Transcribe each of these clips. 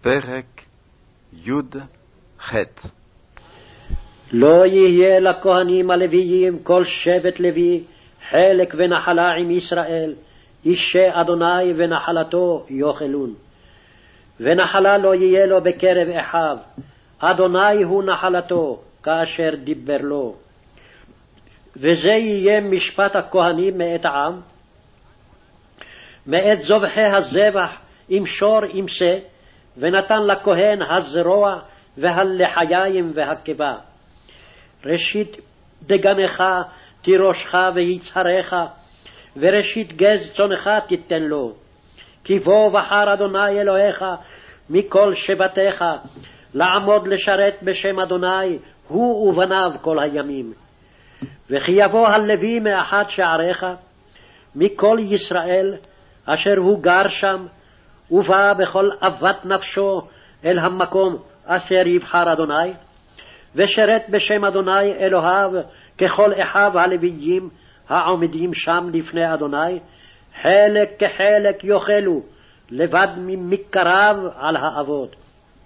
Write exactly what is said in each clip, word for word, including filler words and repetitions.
פרק י"ח. לא יהיה לכהנים הלוויים כל שבט לוי חלק ונחלה עם ישראל, אישי אדוני ונחלתו יאכלון. ונחלה לא יהיה לו בקרב אחיו, אדוני הוא נחלתו, כאשר דיבר לו. וזה יהיה משפט הכהנים מאת העם, מאת זובחי הזבח עם שור עם שא, ונתן לכהן הזרוע והלחיים והקיבה. ראשית דגנך תירושך ויצהרך, וראשית גז צונך תיתן לו. כי בוא בחר אדוני אלוהיך מכל שבטיך, לעמוד לשרת בשם אדוני הוא ובניו כל הימים. וכי יבוא הלוי מאחד שעריך, מכל ישראל אשר הוא גר שם, ובא בכל אהבת נפשו אל המקום אשר יבחר אדוני, ושרת בשם אדוני אלוהיו ככל אחיו הלוויים העומדים שם לפני אדוני, חלק כחלק יאכלו לבד ממקרב על האבות.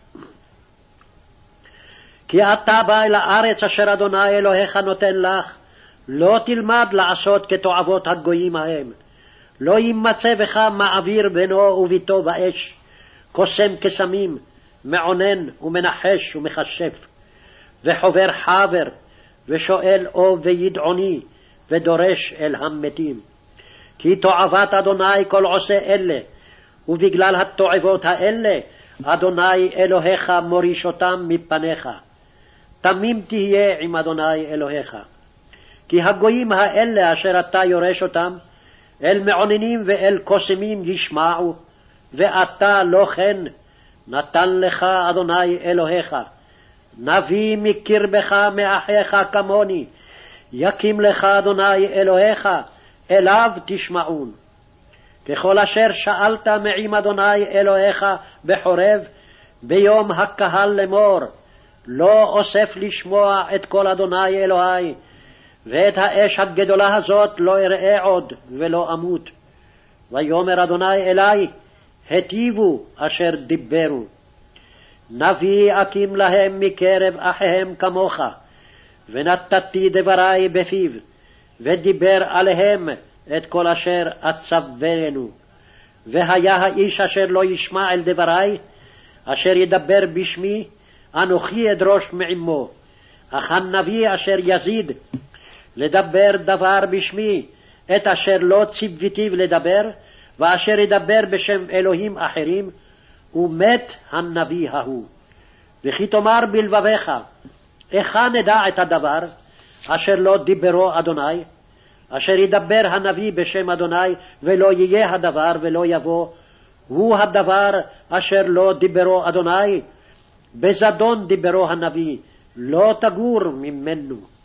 כי אתה בא אל הארץ אשר אדוני אלוהיך נותן לך, לא תלמד לעשות כתועבות הגויים ההם. לא יימצא בך מעביר בינו וביתו באש, קוסם קסמים, מעונן ומנחש ומכשף, וחובר חבר, ושואל אוב וידעוני, ודורש אל המתים. כי תועבת אדוני כל עושה אלה, ובגלל התועבות האלה אדוני אלוהיך מוריש אותם מפניך. תמים תהיה עם אדוני אלוהיך. כי הגויים האלה אשר אתה יורש אותם, אל מעוננים ואל קוסמים ישמעו, ואתה לא כן, נתן לך אדוני אלוהיך. נביא מקרבך מאחיך כמוני, יקים לך אדוני אלוהיך, אליו תשמעון. ככל אשר שאלת מעם אדוני אלוהיך בחורב, ביום הקהל לאמור, לא אוסף לשמוע את כל אדוני אלוהי, ואת האש הגדולה הזאת לא אראה עוד ולא אמות. ויאמר אדוני אלי, היטיבו אשר דיברו. נביא אקים להם מקרב אחיהם כמוך, ונתתי דברי בפיו, ודיבר עליהם את כל אשר אצוונו. והיה האיש אשר לא ישמע אל דברי, אשר ידבר בשמי, אנוכי אדרוש מעמו. אך הנביא אשר יזיד לדבר דבר בשמי, את אשר לא ציוויתיו לדבר, ואשר ידבר בשם אלוהים אחרים, ומת הנביא ההוא. וכי תאמר בלבביך, איכה נדע את הדבר אשר לא דיברו אדוני, אשר ידבר הנביא בשם אדוני, ולא יהיה הדבר ולא יבוא, הוא הדבר אשר לא דיברו אדוני, בזדון דיברו הנביא, לא תגור ממנו.